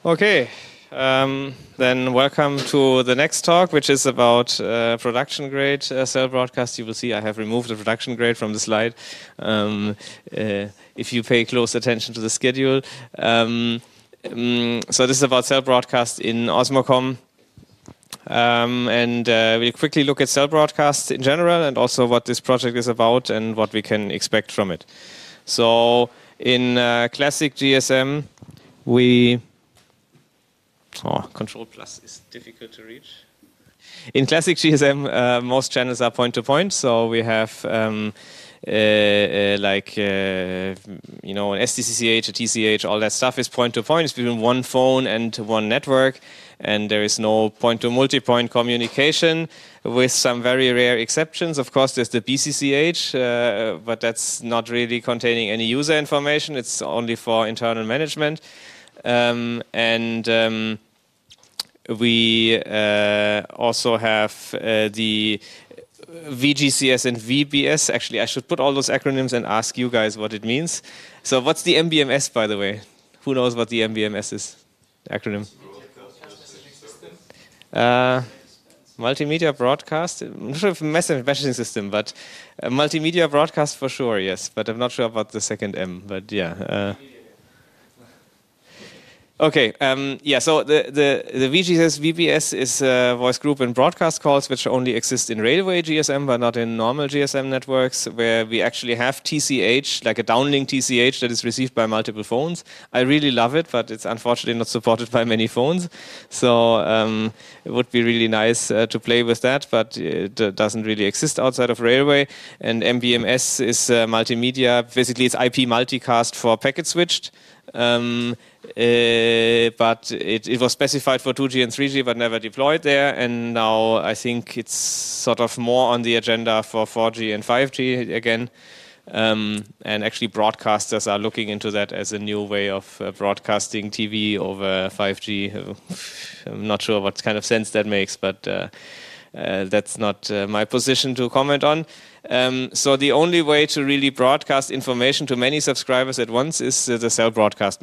Okay, then welcome to the next talk, which is about production grade cell broadcast. You will see I have removed the production grade from the slide. If you pay close attention to the schedule. So this is about cell broadcast in Osmocom. And we'll quickly look at cell broadcast in general and also what this project is about and what we can expect from it. So in classic GSM, Control plus is difficult to reach. In classic GSM, most channels are point-to-point, so we have an SDCCH, a TCH, all that stuff is point-to-point. It's between one phone and one network, and there is no point-to-multipoint communication, with some very rare exceptions. Of course, there's the BCCH, but that's not really containing any user information. It's only for internal management. We also have the VGCS and VBS. Actually, I should put all those acronyms and ask you guys what it means. So what's the MBMS, by the way? Who knows what the MBMS is? Acronym. Multimedia broadcast. I'm not sure if messaging system, but multimedia broadcast for sure, yes. But I'm not sure about the second M. But yeah. Okay, so the VGCS VBS is voice group and broadcast calls, which only exist in railway GSM, but not in normal GSM networks, where we actually have TCH, like a downlink TCH that is received by multiple phones. I really love it, but it's unfortunately not supported by many phones. So it would be really nice to play with that, but it doesn't really exist outside of railway. And MBMS is multimedia. Basically, it's IP multicast for packet switched. But it was specified for 2G and 3G but never deployed there, and now I think it's sort of more on the agenda for 4G and 5G again, and actually broadcasters are looking into that as a new way of broadcasting TV over 5G. I'm not sure what kind of sense that makes, but that's not my position to comment on. So the only way to really broadcast information to many subscribers at once is the cell broadcast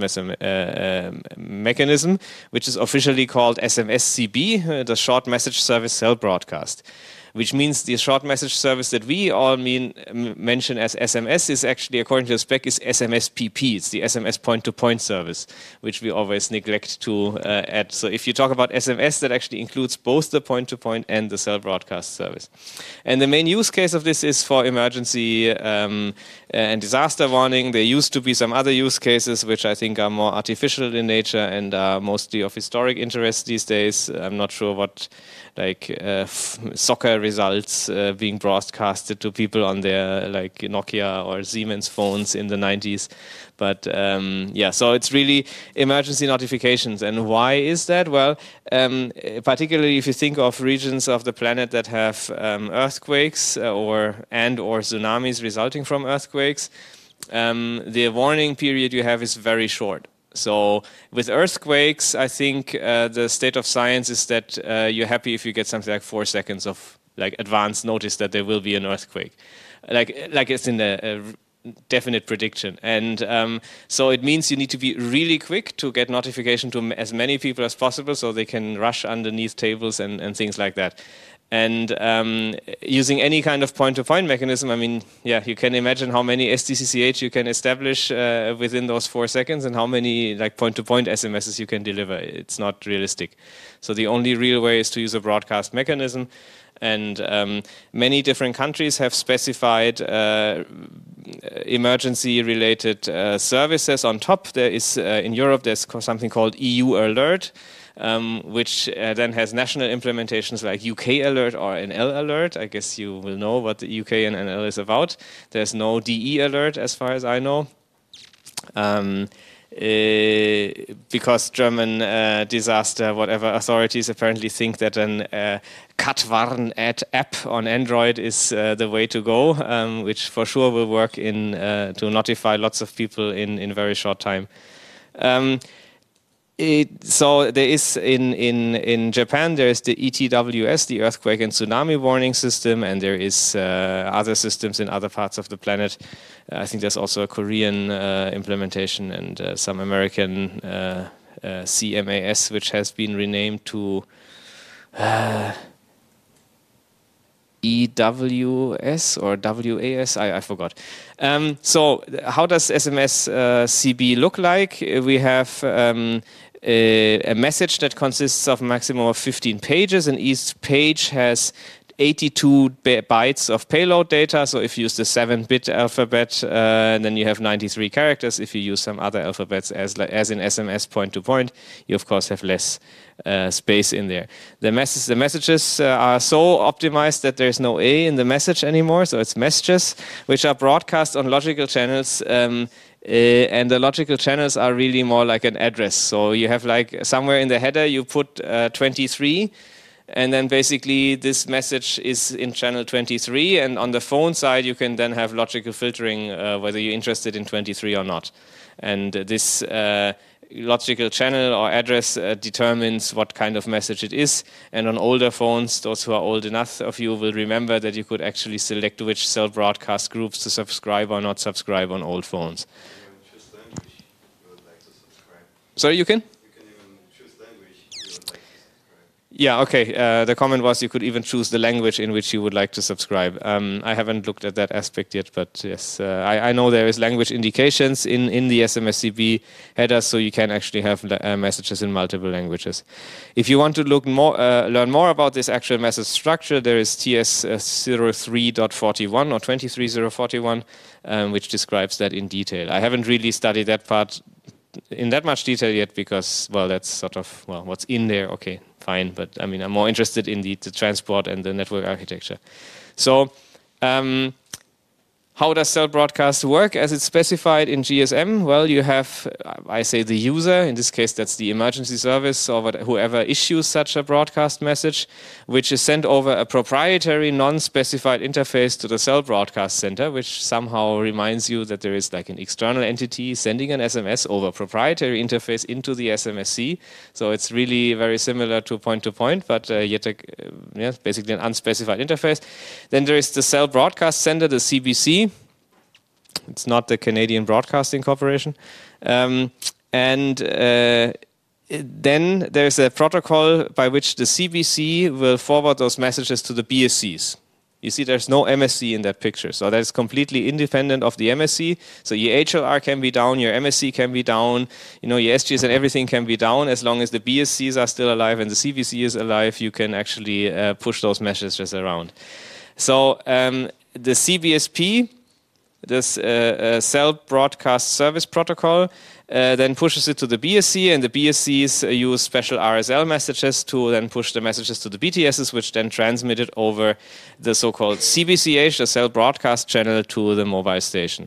mechanism, which is officially called SMSCB, the Short Message Service Cell Broadcast. Which means the short message service that we all mention as SMS is actually, according to the spec, is SMSPP. It's the SMS point-to-point service, which we always neglect to add. So if you talk about SMS, that actually includes both the point-to-point and the cell broadcast service. And the main use case of this is for emergency and disaster warning. There used to be some other use cases which I think are more artificial in nature and are mostly of historic interest these days. I'm not sure what, soccer results being broadcasted to people on their Nokia or Siemens phones in the 90s. But so it's really emergency notifications. And why is that? Well, particularly if you think of regions of the planet that have earthquakes or tsunamis resulting from earthquakes, the warning period you have is very short. So with earthquakes, I think the state of science is that you're happy if you get something like 4 seconds of advance notice that there will be an earthquake, like it's in a definite prediction. And so it means you need to be really quick to get notification to as many people as possible so they can rush underneath tables and things like that. And using any kind of point-to-point mechanism, I mean, you can imagine how many SDCCH you can establish within those 4 seconds and how many point-to-point SMSs you can deliver. It's not realistic. So the only real way is to use a broadcast mechanism. And many different countries have specified emergency-related services on top. There is in Europe, there's something called EU Alert, which then has national implementations like UK Alert or NL Alert. I guess you will know what the UK and NL is about. There's no DE Alert as far as I know. Because German disaster, whatever authorities apparently think that an Katwarn app on Android is the way to go, which for sure will work to notify lots of people in very short time. So there is in Japan there is the ETWS, the Earthquake and Tsunami Warning System, and there is other systems in other parts of the planet. I think there's also a Korean implementation and some American CMAS, which has been renamed to EWS or WAS, I forgot. So how does SMS CB look like? We have a message that consists of a maximum of 15 pages, and each page has 82 bytes of payload data. So if you use the 7-bit alphabet, then you have 93 characters. If you use some other alphabets, as in SMS point-to-point, you of course have less space in there. The messages are so optimized that there's no A in the message anymore, so it's messages, which are broadcast on logical channels. And the logical channels are really more like an address. So you have like somewhere in the header you put 23, and then basically this message is in channel 23, and on the phone side you can then have logical filtering whether you're interested in 23 or not. And this logical channel or address determines what kind of message it is. And on older phones, those who are old enough of you will remember that you could actually select which cell broadcast groups to subscribe or not subscribe on old phones. Sorry, you can? You can even choose language you would like to subscribe. Yeah, okay. The comment was you could even choose the language in which you would like to subscribe. I haven't looked at that aspect yet, but yes, I know there is language indications in the SMSCB header, so you can actually have messages in multiple languages. If you want to look more, learn more about this actual message structure, there is TS03.41 or 23041, which describes that in detail. I haven't really studied that part in that much detail yet because, well, that's sort of, well, what's in there, okay, fine. But, I mean, I'm more interested in the transport and the network architecture. So, how does cell broadcast work as it's specified in GSM? Well, you have, I say the user, in this case that's the emergency service or whoever issues such a broadcast message, which is sent over a proprietary non-specified interface to the cell broadcast center, which somehow reminds you that there is like an external entity sending an SMS over a proprietary interface into the SMSC. So it's really very similar to point-to-point, but yet basically an unspecified interface. Then there is the cell broadcast center, the CBC. It's not the Canadian Broadcasting Corporation. Then there's a protocol by which the CBC will forward those messages to the BSCs. You see there's no MSC in that picture, so that's completely independent of the MSC. So your HLR can be down, your MSC can be down, you know, your SGS and everything can be down. As long as the BSCs are still alive and the CBC is alive, you can actually push those messages around. So the CBSP, this Cell Broadcast Service Protocol, then pushes it to the BSC, and the BSCs use special RSL messages to then push the messages to the BTSs, which then transmit it over the so-called CBCH, the Cell Broadcast Channel, to the mobile station.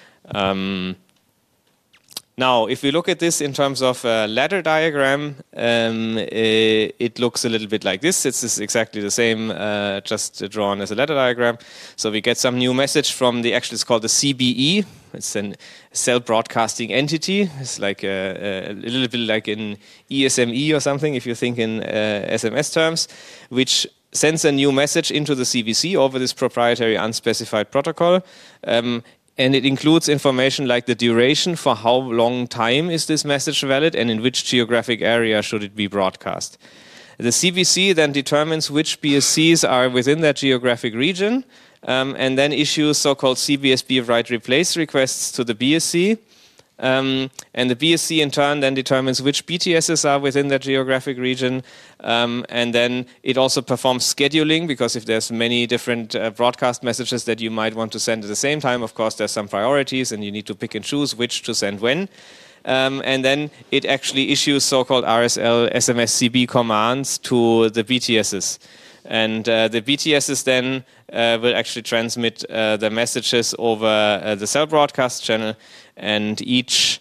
Now, if we look at this in terms of a ladder diagram, it looks a little bit like this. It's exactly the same, just drawn as a ladder diagram. So we get some new message from it's called the CBE. It's a cell broadcasting entity. It's like a little bit like an ESME or something, if you think in SMS terms, which sends a new message into the CBC over this proprietary unspecified protocol. And it includes information like the duration, for how long time is this message valid and in which geographic area should it be broadcast. The CBC then determines which BSCs are within that geographic region and then issues so-called CBSB write replace requests to the BSC. And the BSC in turn then determines which BTSs are within that geographic region, and then it also performs scheduling, because if there's many different broadcast messages that you might want to send at the same time, of course there's some priorities and you need to pick and choose which to send when. And then it actually issues so-called RSL SMSCB commands to the BTSs. And the BTSs then will actually transmit the messages over the cell broadcast channel, and each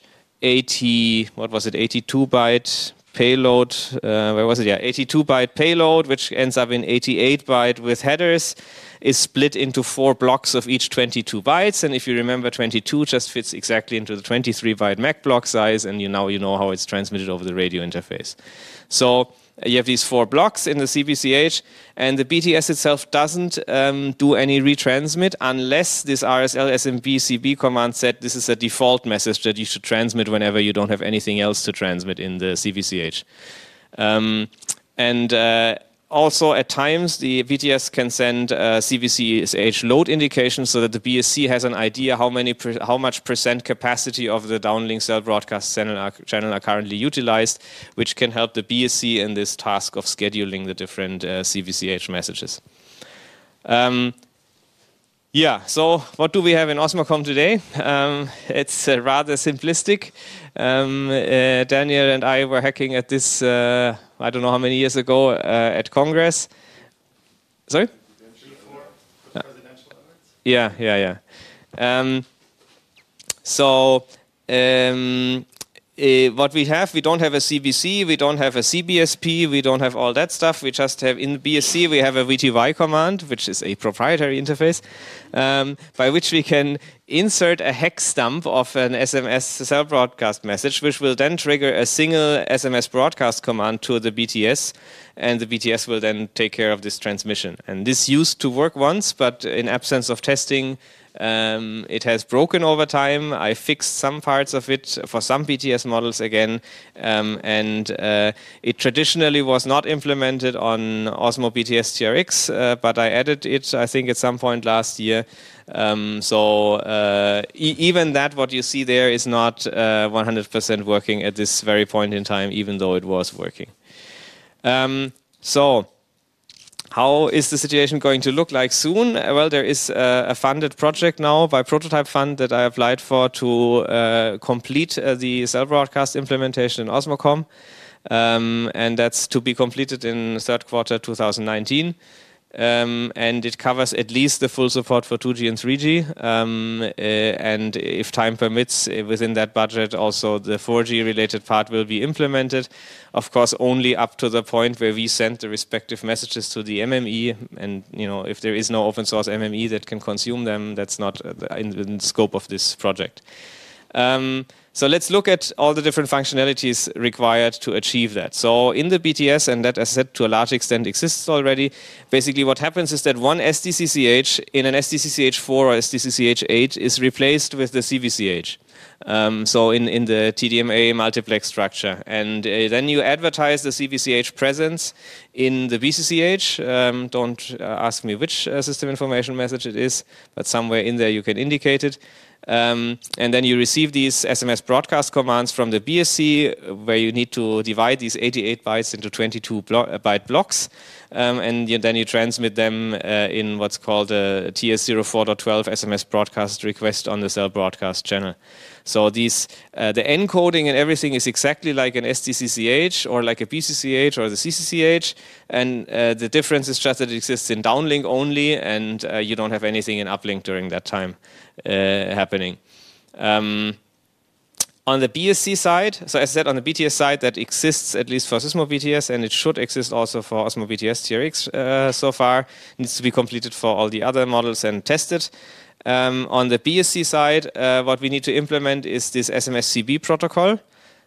82-byte payload, 82-byte payload, which ends up in 88-byte with headers, is split into 4 blocks of each 22 bytes. And if you remember, 22 just fits exactly into the 23-byte MAC block size, and you know how it's transmitted over the radio interface. So You have these 4 blocks in the CVCH, and the BTS itself doesn't do any retransmit unless this RSL SMB CB command said this is a default message that you should transmit whenever you don't have anything else to transmit in the CVCH. Also, at times, the BTS can send CVCH load indications so that the BSC has an idea how much percent capacity of the downlink cell broadcast channel are currently utilized, which can help the BSC in this task of scheduling the different CVCH messages. So what do we have in Osmocom today? It's rather simplistic. Daniel and I were hacking at this, I don't know how many years ago, at Congress. Sorry? Yeah. What we have, we don't have a CBC, we don't have a CBSP, we don't have all that stuff. We just have in the BSC, we have a VTY command, which is a proprietary interface, by which we can insert a hex stump of an SMS cell broadcast message, which will then trigger a single SMS broadcast command to the BTS, and the BTS will then take care of this transmission. And this used to work once, but in absence of testing, it has broken over time. I fixed some parts of it for some BTS models again, and it traditionally was not implemented on Osmo BTS TRX, but I added it, I think, at some point last year. Even that, what you see there, is not 100% working at this very point in time, even though it was working. How is the situation going to look like soon? Well, there is a funded project now by Prototype Fund that I applied for to complete the cell broadcast implementation in Osmocom. And that's to be completed in third quarter 2019. And it covers at least the full support for 2G and 3G. And if time permits, within that budget, also the 4G related part will be implemented. Of course, only up to the point where we send the respective messages to the MME. And if there is no open source MME that can consume them, that's not in the scope of this project. So let's look at all the different functionalities required to achieve that. So in the BTS, and that, as I said, to a large extent exists already, basically what happens is that one SDCCH in an SDCCH4 or SDCCH8 is replaced with the CVCH. So in the TDMA multiplex structure. And then you advertise the CVCH presence in the BCCH. Don't ask me which system information message it is, but somewhere in there you can indicate it. And then you receive these SMS broadcast commands from the BSC, where you need to divide these 88 bytes into 22 byte blocks. And then you transmit them in what's called a TS04.12 SMS broadcast request on the cell broadcast channel. So these, the encoding and everything is exactly like an SDCCH or like a BCCH or the CCCH, and the difference is just that it exists in downlink only, and you don't have anything in uplink during that time happening. On the BSC side, so as I said, on the BTS side, that exists at least for Sysmo BTS, and it should exist also for Osmo BTS TRX so far. It needs to be completed for all the other models and tested. On the BSC side, what we need to implement is this SMS-CB protocol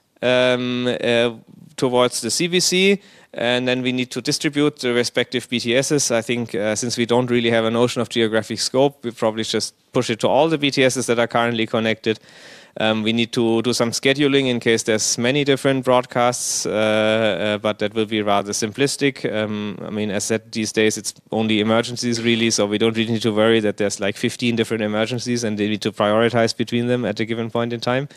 towards the CVC, and then we need to distribute the respective BTSs. I think since we don't really have a notion of geographic scope, we probably just push it to all the BTSs that are currently connected. We need to do some scheduling in case there's many different broadcasts, but that will be rather simplistic. I mean, as said, these days it's only emergencies really, so we don't really need to worry that there's like 15 different emergencies and they need to prioritize between them at a given point in time.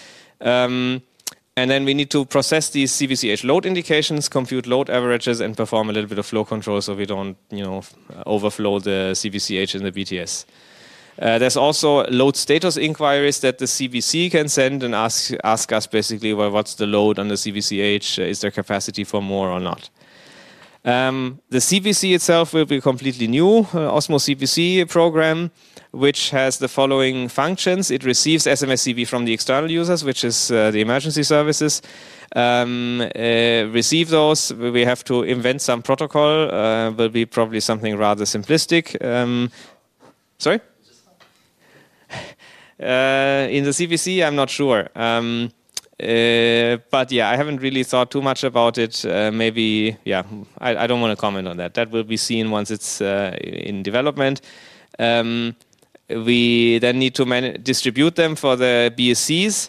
And then we need to process these CVCH load indications, compute load averages, and perform a little bit of flow control so we don't, overflow the CVCH in the BTS. There's also load status inquiries that the CVC can send and ask us basically, well, what's the load on the CVCH? Is there capacity for more or not? The CVC itself will be completely new, Osmo CVC program, which has the following functions. It receives SMS-CB from the external users, which is the emergency services. Receive those. We have to invent some protocol. Will be probably something rather simplistic. Sorry? In the CVC, I'm not sure. But yeah, I haven't really thought too much about it. Maybe, yeah, I don't want to comment on that. That will be seen once it's in development. We then need to distribute them for the BSCs.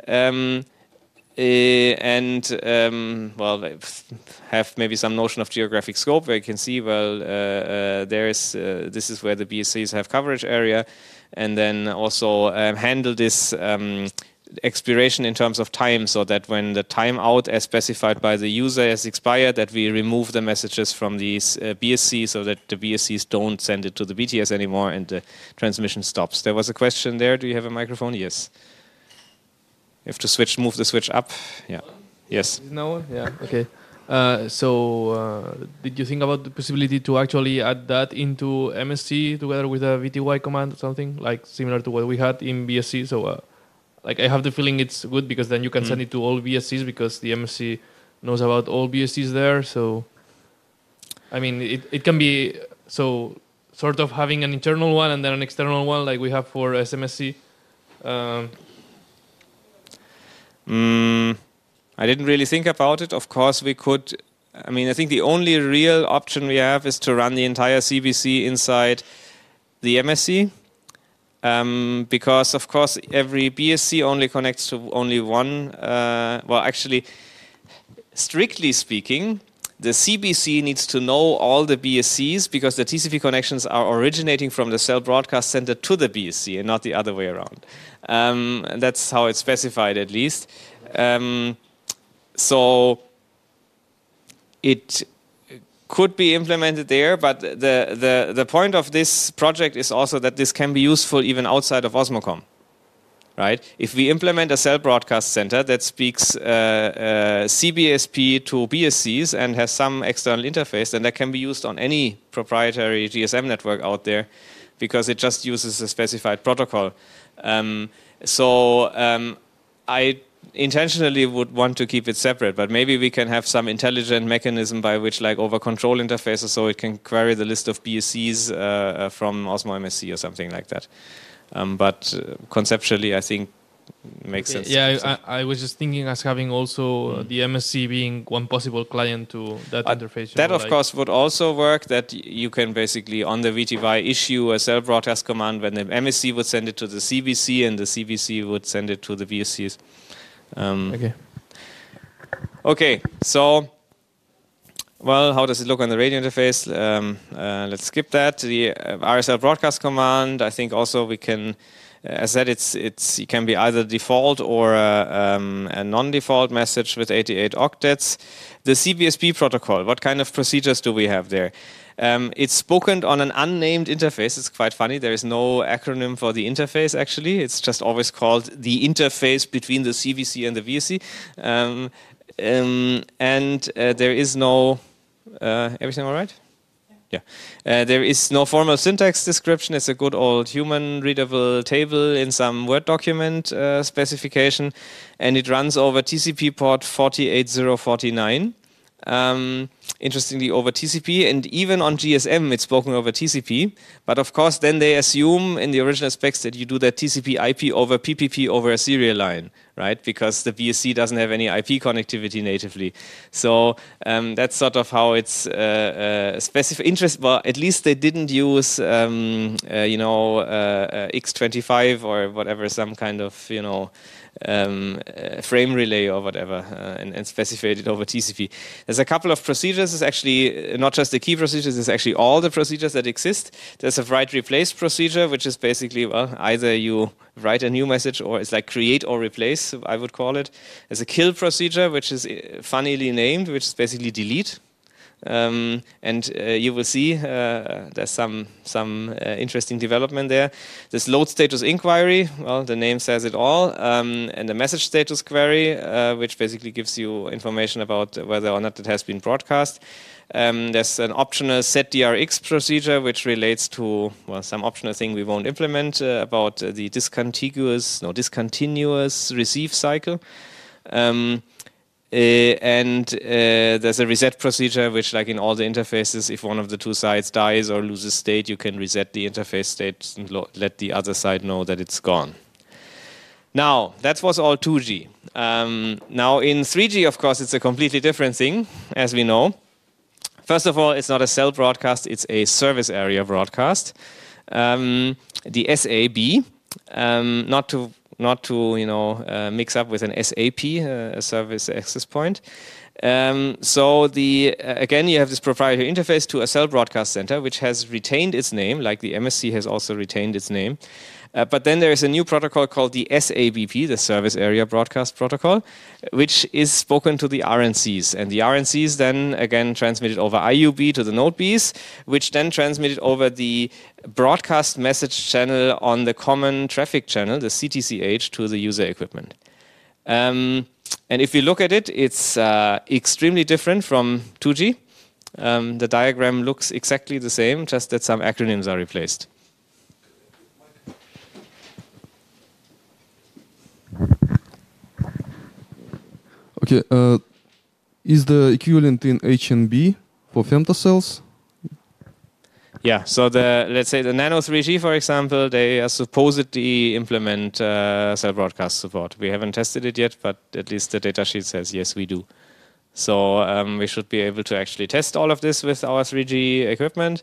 Well, have maybe some notion of geographic scope where you can see, well, this is where the BSCs have coverage area, and then also handle this expiration in terms of time, so that when the timeout as specified by the user has expired, that we remove the messages from these BSC, so that the BSCs don't send it to the BTS anymore and the transmission stops. There was a question there. Do you have a microphone? Yes. You have to move the switch up. Yeah. Yes. No. Yeah. Okay. Did you think about the possibility to actually add that into MSC together with a VTY command or something like similar to what we had in BSC? So, like, I have the feeling it's good because then you can send it to all BSCs because the MSC knows about all BSCs there. So, I mean, it can be so sort of having an internal one and then an external one like we have for SMSC. I didn't really think about it. Of course, we could. I mean, I think the only real option we have is to run the entire CBC inside the MSC. Because, of course, every BSC only connects to only one. Well, actually, strictly speaking, the CBC needs to know all the BSCs because the TCP connections are originating from the cell broadcast center to the BSC and not the other way around. That's how it's specified, at least. So it could be implemented there, but the point of this project is also that this can be useful even outside of Osmocom, right? If we implement a cell broadcast center that speaks CBSP to BSCs and has some external interface, then that can be used on any proprietary GSM network out there because it just uses a specified protocol. I intentionally would want to keep it separate, but maybe we can have some intelligent mechanism by which, like over control interfaces, so it can query the list of BSCs from Osmo MSC or something like that. But conceptually, I think it makes sense. Yeah, I was just thinking as having also the MSC being one possible client to that interface. That, of course, would also work, that you can basically, on the VTY, issue a cell broadcast command when the MSC would send it to the CBC and the CBC would send it to the BSCs. Okay, so, well, how does it look on the radio interface? Let's skip that. The RSL broadcast command, I think also we can, as I said, it can be either default or a non-default message with 88 octets. The CBSP protocol, what kind of procedures do we have there? It's spoken on an unnamed interface. It's quite funny. There is no acronym for the interface, actually. It's just always called the interface between the CBC and the VSC. There is no... everything all right? Yeah. There is no formal syntax description. It's a good old human-readable table in some Word document specification. And it runs over TCP port 48049. Interestingly, over TCP, and even on GSM it's spoken over TCP, but of course then they assume in the original specs that you do that TCP IP over PPP over a serial line, right? Because the BSC doesn't have any IP connectivity natively. So that's sort of how it's specified. Well, at least they didn't use X25 or whatever, some kind of frame relay or whatever, and specified it over TCP. There's a couple of procedures. It's actually not just the key procedures, it's actually all the procedures that exist. There's a write replace procedure, which is basically, well, either you write a new message or it's like create or replace, I would call it. There's a kill procedure, which is funnily named, which is basically delete. You will see there's some interesting development there. This load status inquiry, well, the name says it all, and the message status query, which basically gives you information about whether or not it has been broadcast. There's an optional setDRX procedure, which relates to, well, some optional thing we won't implement about the discontinuous receive cycle. There's a reset procedure, which, like in all the interfaces, if one of the two sides dies or loses state, you can reset the interface state and let the other side know that it's gone. Now, that was all 2G. Now, in 3G, of course, it's a completely different thing, as we know. First of all, it's not a cell broadcast, it's a service area broadcast. The SAB, not to mix up with an SAP, a service access point. So again, you have this proprietary interface to a cell broadcast center, which has retained its name, like the MSC has also retained its name. But then there is a new protocol called the SABP, the Service Area Broadcast Protocol, which is spoken to the RNCs. And the RNCs then again transmitted over IUB to the node Bs, which then transmitted over the broadcast message channel on the common traffic channel, the CTCH, to the user equipment. And if you look at it, it's extremely different from 2G. The diagram looks exactly the same, just that some acronyms are replaced. Okay, is the equivalent in HNB for femtocells? Yeah, so let's say the Nano 3G, for example, they are supposedly implement cell broadcast support. We haven't tested it yet, but at least the datasheet says yes, we do. So we should be able to actually test all of this with our 3G equipment.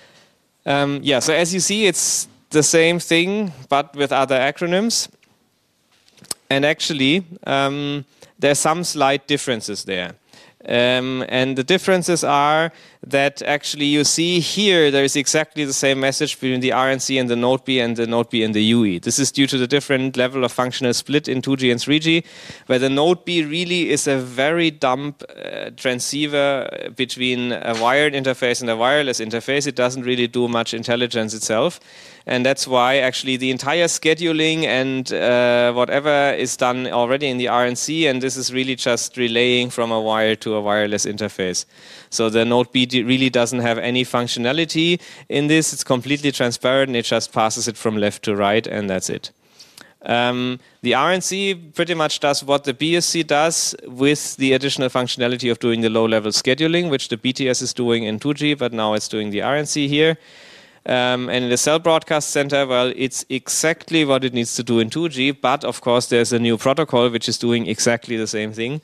Yeah, so as you see, it's the same thing, but with other acronyms. And actually, there's some slight differences there. And the differences are that actually you see here there is exactly the same message between the RNC and the node B and the node B and the UE. This is due to the different level of functional split in 2G and 3G, where the node B really is a very dumb transceiver between a wired interface and a wireless interface. It doesn't really do much intelligence itself. And that's why actually the entire scheduling and whatever is done already in the RNC, and this is really just relaying from a wire to a wireless interface. So the node B really doesn't have any functionality in this. It's completely transparent, and it just passes it from left to right, and that's it. The RNC pretty much does what the BSC does with the additional functionality of doing the low-level scheduling, which the BTS is doing in 2G, but now it's doing the RNC here. And in the cell broadcast center, well, it's exactly what it needs to do in 2G, but of course there's a new protocol which is doing exactly the same thing,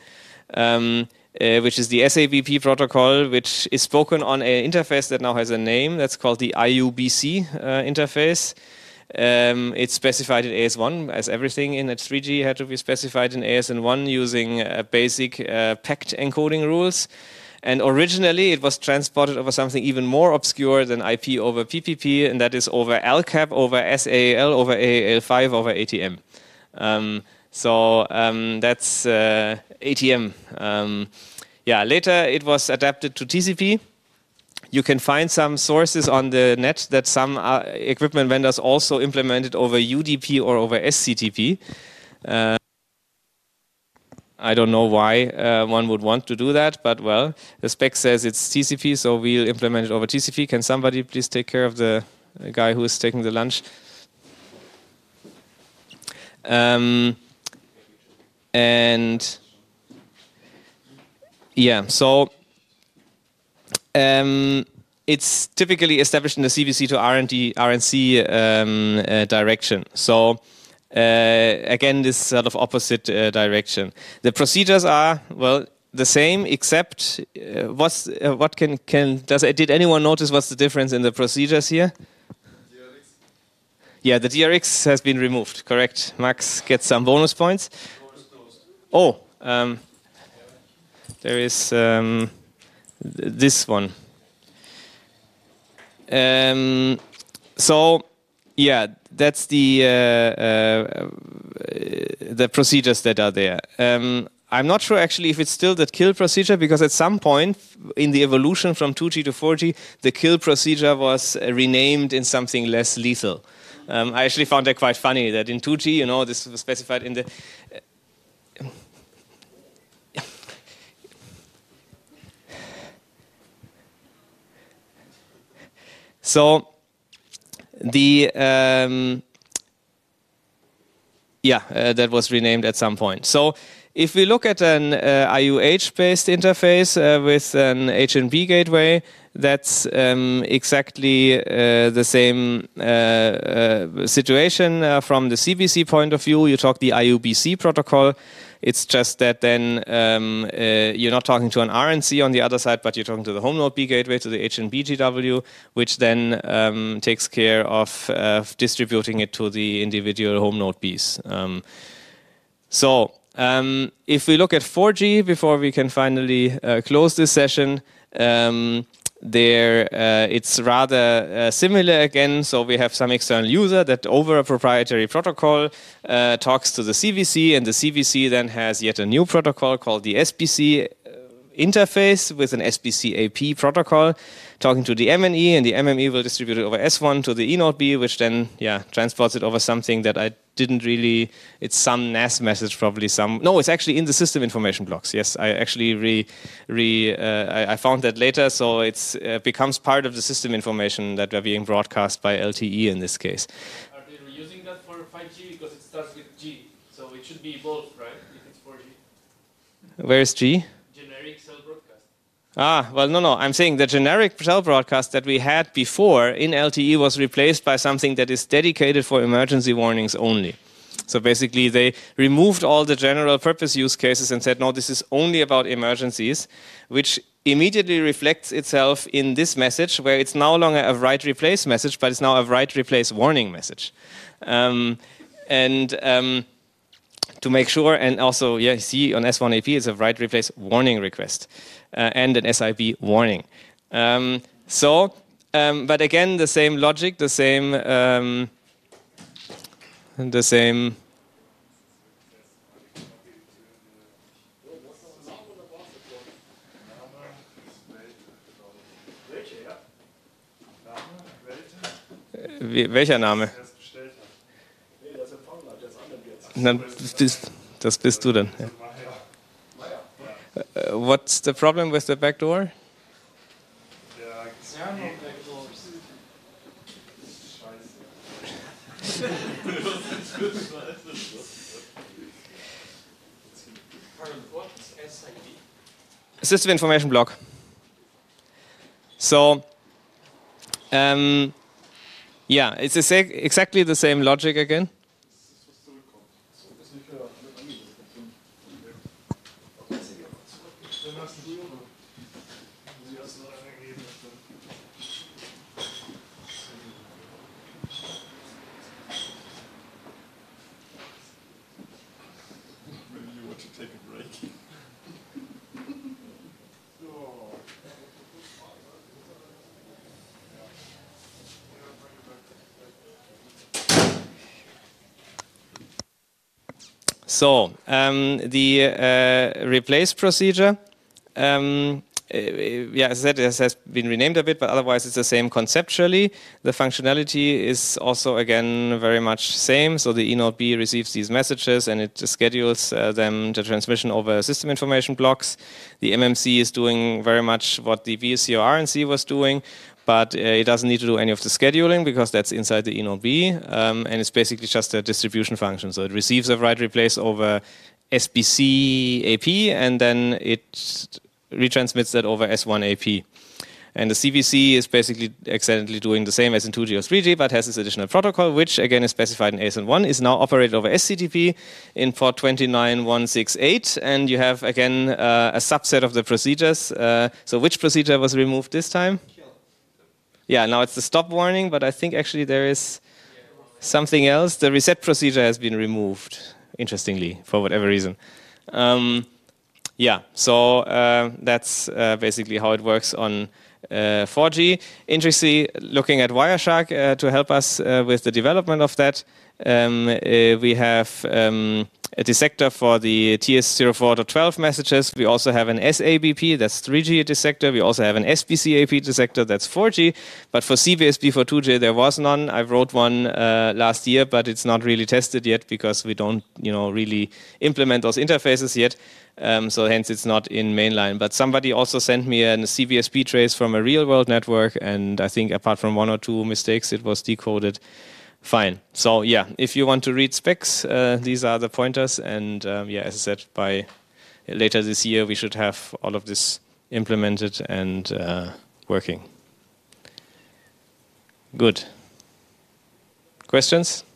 which is the SABP protocol, which is spoken on an interface that now has a name. That's called the IUBC interface. It's specified in AS1, as everything in 3G had to be specified in AS1 using basic packed encoding rules. And originally, it was transported over something even more obscure than IP over PPP, and that is over LCAP, over SAAL, over AAL5, over ATM. That's ATM. Later it was adapted to TCP. You can find some sources on the net that some equipment vendors also implemented over UDP or over SCTP. I don't know why one would want to do that, but well, the spec says it's TCP, so we'll implement it over TCP. Can somebody please take care of the guy who is taking the lunch? It's typically established in the CBC to RNC direction. So again, this sort of opposite direction. The procedures are, well, the same, except did anyone notice what's the difference in the procedures here? DRX? Yeah, the DRX has been removed, correct. Max gets some bonus points. Oh, there is this one. Yeah, that's the procedures that are there. I'm not sure actually if it's still the kill procedure, because at some point in the evolution from 2G to 4G, the kill procedure was renamed in something less lethal. I actually found that quite funny that in 2G, this was specified in the... So that was renamed at some point. So if we look at an IUH-based interface with an HNB gateway, that's exactly the same situation from the CBC point of view. You talk the IUBC protocol. It's just that then you're not talking to an RNC on the other side, but you're talking to the home node B gateway, to the HNBGW, which then takes care of distributing it to the individual home node Bs. If we look at 4G, before we can finally close this session, it's rather similar again. So we have some external user that over a proprietary protocol talks to the CVC, and the CVC then has yet a new protocol called the SBC interface with an SBC AP protocol talking to the MNE, and the MME will distribute it over S1 to the eNode B, which then transports it over something that I didn't really, it's some NAS message, probably some, no, it's actually in the system information blocks. Yes, I actually I found that later, so it becomes part of the system information that are being broadcast by LTE in this case. Are they reusing that for 5G? Because it starts with G, so it should be both, right, if it's 4G? Where is G? Generic cell broadcast. No, I'm saying the generic cell broadcast that we had before in LTE was replaced by something that is dedicated for emergency warnings only. So basically they removed all the general purpose use cases and said, no, this is only about emergencies, which immediately reflects itself in this message, where it's no longer a write replace message, but it's now a write replace warning message. To make sure, and also, you see on S1 AP, it's a write replace warning request and an SIB warning. But again, the same logic, the same. Welcher Name? Das bist du dann. Ja. What's the problem with the backdoor? System information block. So, it's exactly the same logic again. So, the replace procedure, as I said, it has been renamed a bit, but otherwise it's the same conceptually. The functionality is also, again, very much same. So the eNode B receives these messages and it schedules the transmission over system information blocks. The MMC is doing very much what the VSC or RNC was doing, but it doesn't need to do any of the scheduling because that's inside the eNode B, and it's basically just a distribution function. So it receives a write replace over SBC AP, and then it retransmits that over S1 AP. And the CVC is basically accidentally doing the same as in 2G or 3G, but has this additional protocol, which again is specified in ASN1, is now operated over SCTP in port 29168. And you have again a subset of the procedures. So which procedure was removed this time? Yeah, now it's the stop warning, but I think actually there is something else. The reset procedure has been removed, interestingly, for whatever reason. That's basically how it works on 4G. Interestingly, looking at Wireshark to help us with the development of that, we have a dissector for the TS04.12 messages. We also have an SABP, that's 3G dissector. We also have an SBCAP dissector, that's 4G. But for CBSB for 2G, there was none. I wrote one last year, but it's not really tested yet because we don't, really implement those interfaces yet. So hence it's not in mainline. But somebody also sent me a CBSB trace from a real-world network, and I think apart from one or two mistakes, it was decoded Fine. So yeah, if you want to read specs, these are the pointers. And yeah, as I said, by later this year, we should have all of this implemented and working. Good. Questions?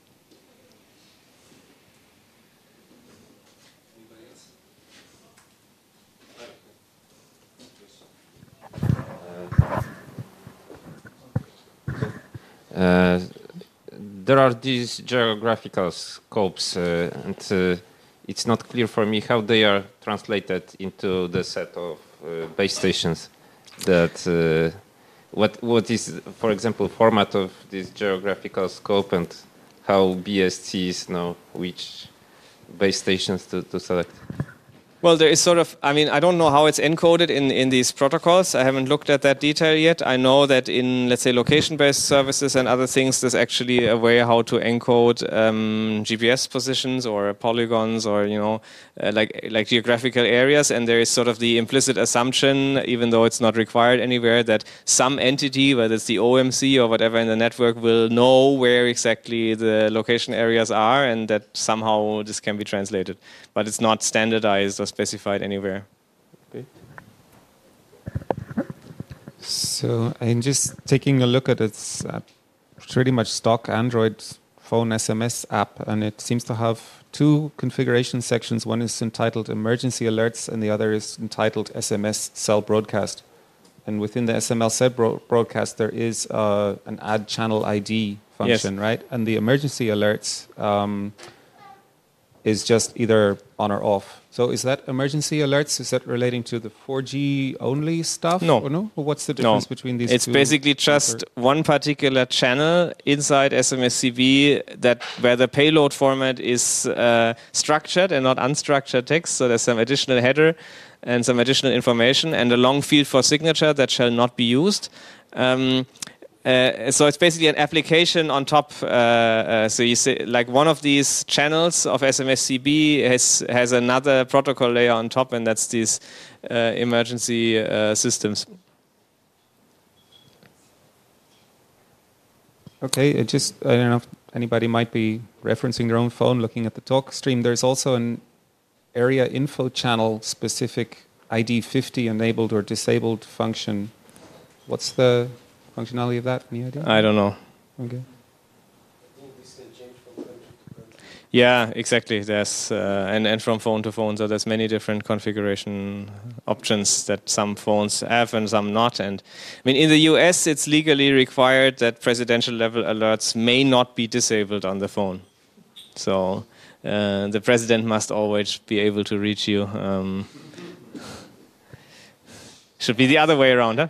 There are these geographical scopes, and it's not clear for me how they are translated into the set of base stations. That what is, for example, format of this geographical scope, and how BSTs know which base stations to select. Well, there is sort of, I mean, I don't know how it's encoded in these protocols. I haven't looked at that detail yet. I know that in, let's say, location-based services and other things, there's actually a way how to encode GPS positions or polygons or, you know, like geographical areas. And there is sort of the implicit assumption, even though it's not required anywhere, that some entity, whether it's the OMC or whatever in the network, will know where exactly the location areas are, and that somehow this can be translated. But it's not standardized or specified anywhere. Okay. So I'm just taking a look at its pretty much stock Android phone SMS app, and it seems to have two configuration sections. One is entitled Emergency Alerts, and the other is entitled SMS Cell Broadcast. And within the SML Cell Broadcast, there is an Add Channel ID function, yes, right? And the Emergency Alerts is just either on or off. So is that emergency alerts, is that relating to the 4G only stuff? No. Or no? Or what's the difference between these two? It's basically just one particular channel inside SMSCB that where the payload format is structured and not unstructured text. So there's some additional header and some additional information and a long field for signature that shall not be used. So it's basically an application on top. So you say, like, one of these channels of SMSCB has another protocol layer on top, and that's these emergency systems. Okay, I don't know if anybody might be referencing their own phone, looking at the talk stream. There's also an area info channel specific ID 50 enabled or disabled function. What's the functionality of that? Any idea? I don't know. Okay. Yeah, exactly. There's and from phone to phone, so there's many different configuration options that some phones have and some not. And I mean, in the US, it's legally required that presidential level alerts may not be disabled on the phone. So the president must always be able to reach you. Should be the other way around, huh?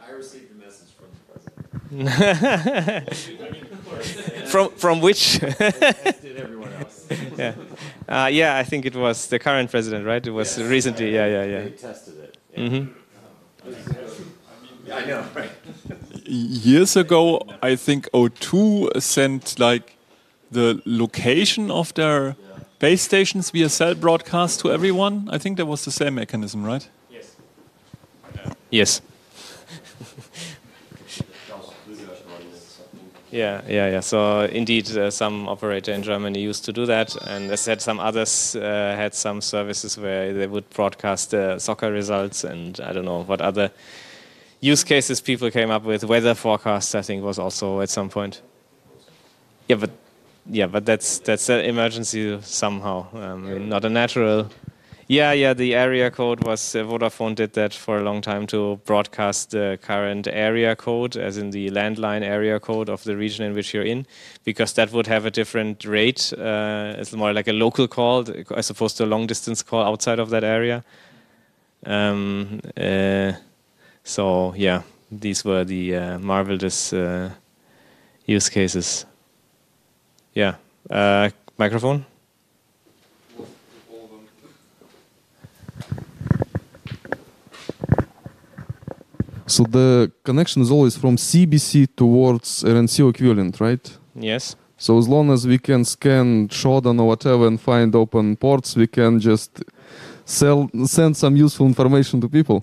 from which? Yeah. Yeah, I think it was the current president, right? It was recently. Yeah. They tested it. Yeah. Mm-hmm. I know, right? Years ago, I think O2 sent like the location of their base stations via cell broadcast to everyone. I think that was the same mechanism, right? Yes. Yes. Yeah. So indeed, some operator in Germany used to do that, and as I said, some others had some services where they would broadcast soccer results, and I don't know what other use cases people came up with. Weather forecasts, I think, was also at some point. Yeah, but that's an emergency somehow, not a natural. Yeah, the area code was, Vodafone did that for a long time to broadcast the current area code, as in the landline area code of the region in which you're in, because that would have a different rate. It's more like a local call as opposed to a long distance call outside of that area. So yeah, these were the marvelous use cases. Yeah, microphone? So the connection is always from CBC towards RNC equivalent, right? Yes. So as long as we can scan Shodan or whatever and find open ports, we can just send some useful information to people.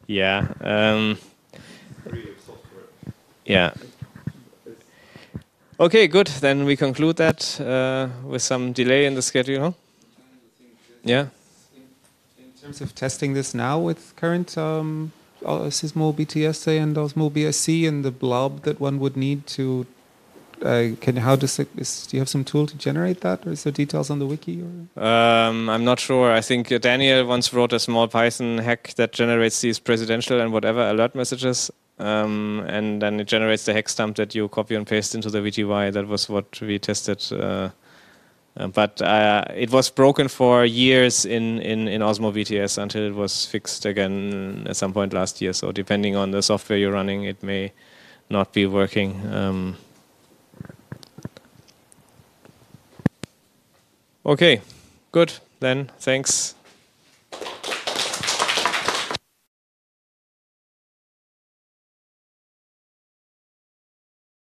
Yeah. Yeah. Okay, good. Then we conclude that with some delay in the schedule. Huh? Yeah. In terms of testing this now with current Sysmol BTSA and Osmo BSC and the blob that one would need to, do you have some tool to generate that, or is there details on the wiki? Or? I'm not sure. I think Daniel once wrote a small Python hack that generates these presidential and whatever alert messages. And then it generates the hex dump that you copy and paste into the VTY. That was what we tested. But it was broken for years in Osmo VTS until it was fixed again at some point last year. So depending on the software you're running, it may not be working. Okay, good. Then thanks.